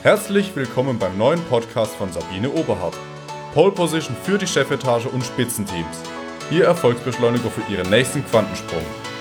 Herzlich willkommen beim neuen Podcast von Sabine Oberhardt. Pole Position für die Chefetage und Spitzenteams. Ihr Erfolgsbeschleuniger für Ihren nächsten Quantensprung.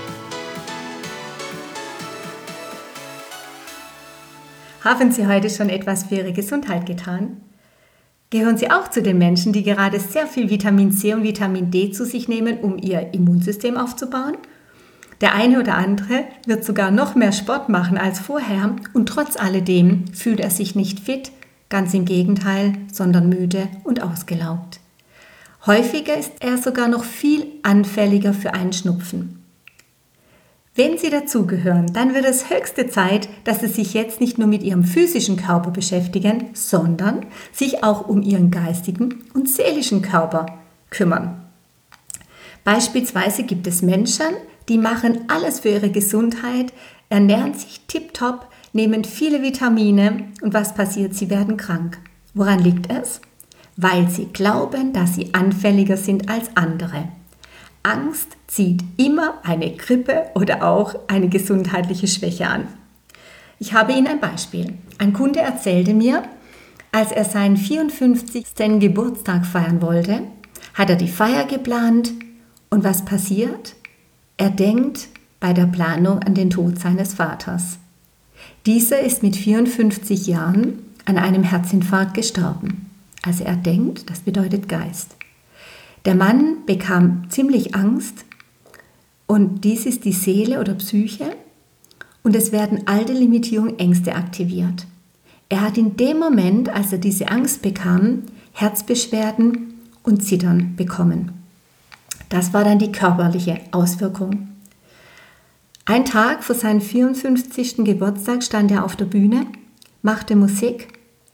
Haben Sie heute schon etwas für Ihre Gesundheit getan? Gehören Sie auch zu den Menschen, die gerade sehr viel Vitamin C und Vitamin D zu sich nehmen, um ihr Immunsystem aufzubauen? Der eine oder andere wird sogar noch mehr Sport machen als vorher und trotz alledem fühlt er sich nicht fit, ganz im Gegenteil, sondern müde und ausgelaugt. Häufiger ist er sogar noch viel anfälliger für einen Schnupfen. Wenn Sie dazugehören, dann wird es höchste Zeit, dass Sie sich jetzt nicht nur mit Ihrem physischen Körper beschäftigen, sondern sich auch um Ihren geistigen und seelischen Körper kümmern. Beispielsweise gibt es Menschen, die machen alles für ihre Gesundheit, ernähren sich tipptopp, nehmen viele Vitamine und was passiert? Sie werden krank. Woran liegt es? Weil sie glauben, dass sie anfälliger sind als andere. Angst zieht immer eine Grippe oder auch eine gesundheitliche Schwäche an. Ich habe Ihnen ein Beispiel. Ein Kunde erzählte mir, als er seinen 54. Geburtstag feiern wollte, hat er die Feier geplant und was passiert? Er denkt bei der Planung an den Tod seines Vaters. Dieser ist mit 54 Jahren an einem Herzinfarkt gestorben. Also er denkt, das bedeutet Geist. Der Mann bekam ziemlich Angst und dies ist die Seele oder Psyche und es werden alte Limitierungen, Ängste aktiviert. Er hat in dem Moment, als er diese Angst bekam, Herzbeschwerden und Zittern bekommen. Das war dann die körperliche Auswirkung. Ein Tag vor seinem 54. Geburtstag stand er auf der Bühne, machte Musik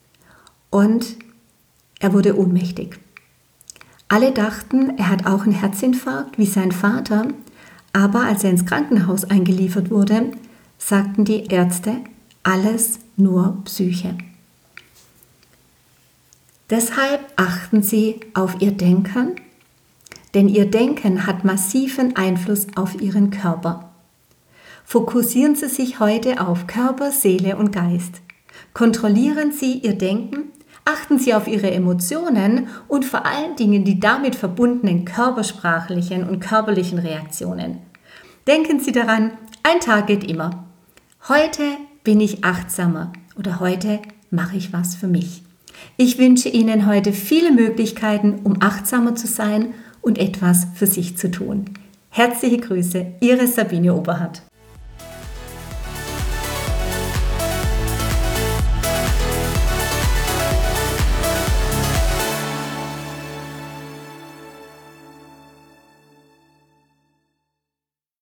und er wurde ohnmächtig. Alle dachten, er hat auch einen Herzinfarkt wie sein Vater, aber als er ins Krankenhaus eingeliefert wurde, sagten die Ärzte, alles nur Psyche. Deshalb achten Sie auf Ihr Denken, denn Ihr Denken hat massiven Einfluss auf Ihren Körper. Fokussieren Sie sich heute auf Körper, Seele und Geist. Kontrollieren Sie Ihr Denken, achten Sie auf Ihre Emotionen und vor allen Dingen die damit verbundenen körpersprachlichen und körperlichen Reaktionen. Denken Sie daran, ein Tag geht immer. Heute bin ich achtsamer oder heute mache ich was für mich. Ich wünsche Ihnen heute viele Möglichkeiten, um achtsamer zu sein und etwas für sich zu tun. Herzliche Grüße, Ihre Sabine Oberhardt.